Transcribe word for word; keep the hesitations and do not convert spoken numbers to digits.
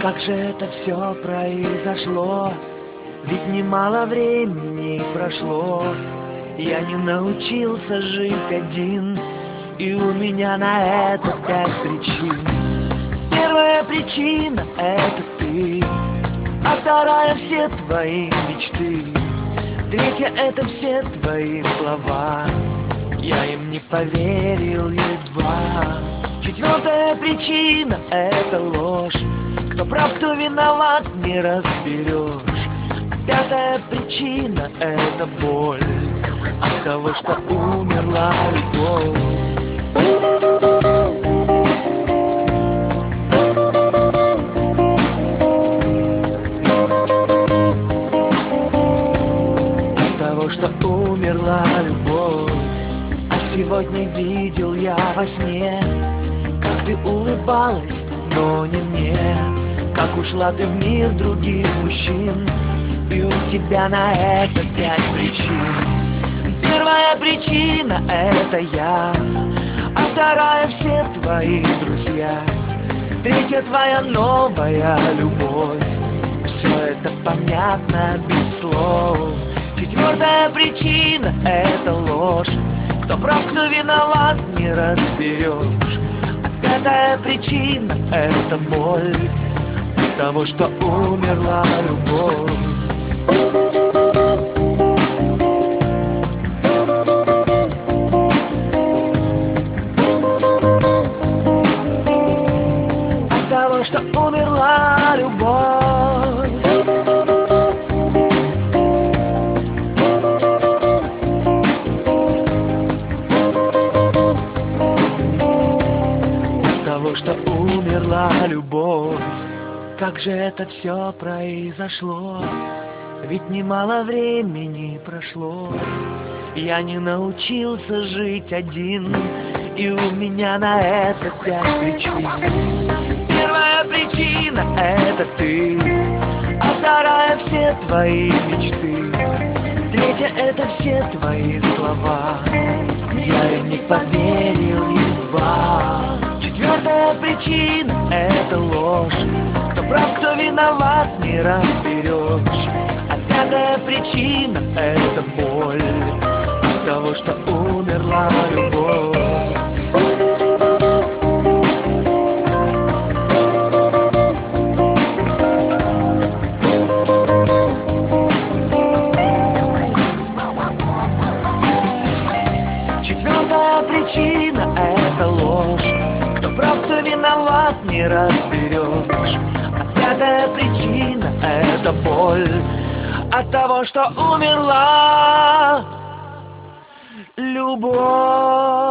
Как же это все произошло? Ведь немало времени прошло. Я не научился жить один, и у меня на это пять причин. Первая причина — это ты, а вторая — все твои мечты. Третья — это все твои слова, я им не поверил едва. Четвертая причина — это ложь, кто прав, кто виноват, не разберешь. Пятая причина — это боль от того, что умерла любовь. От того, что умерла любовь. А сегодня видел я во сне, как ты улыбалась, но не мне. Как ушла ты в мир других мужчин, и у тебя на это пять причин. Первая причина — это я, а вторая — все твои друзья. Третья — твоя новая любовь. Все это понятно без слов. Четвертая причина — это ложь, кто прав, кто виноват, не разберешь. А пятая причина — это боль от того, что умерла любовь. От того, что умерла любовь. От того, что умерла любовь. Как же это все произошло? Ведь немало времени прошло. Я не научился жить один, и у меня на это пять причин. Первая причина — это ты, а вторая — все твои мечты. Третья — это все твои слова, я им не поверил едва. Четвертая причина — это ложь, кто прав, кто виноват, не разберешь. А пятая причина — это боль от того, что умерла любовь. Четвертая причина — это ложь, кто прав, кто виноват, не разберешь. А пятая причина — это боль от того, что умерла любовь.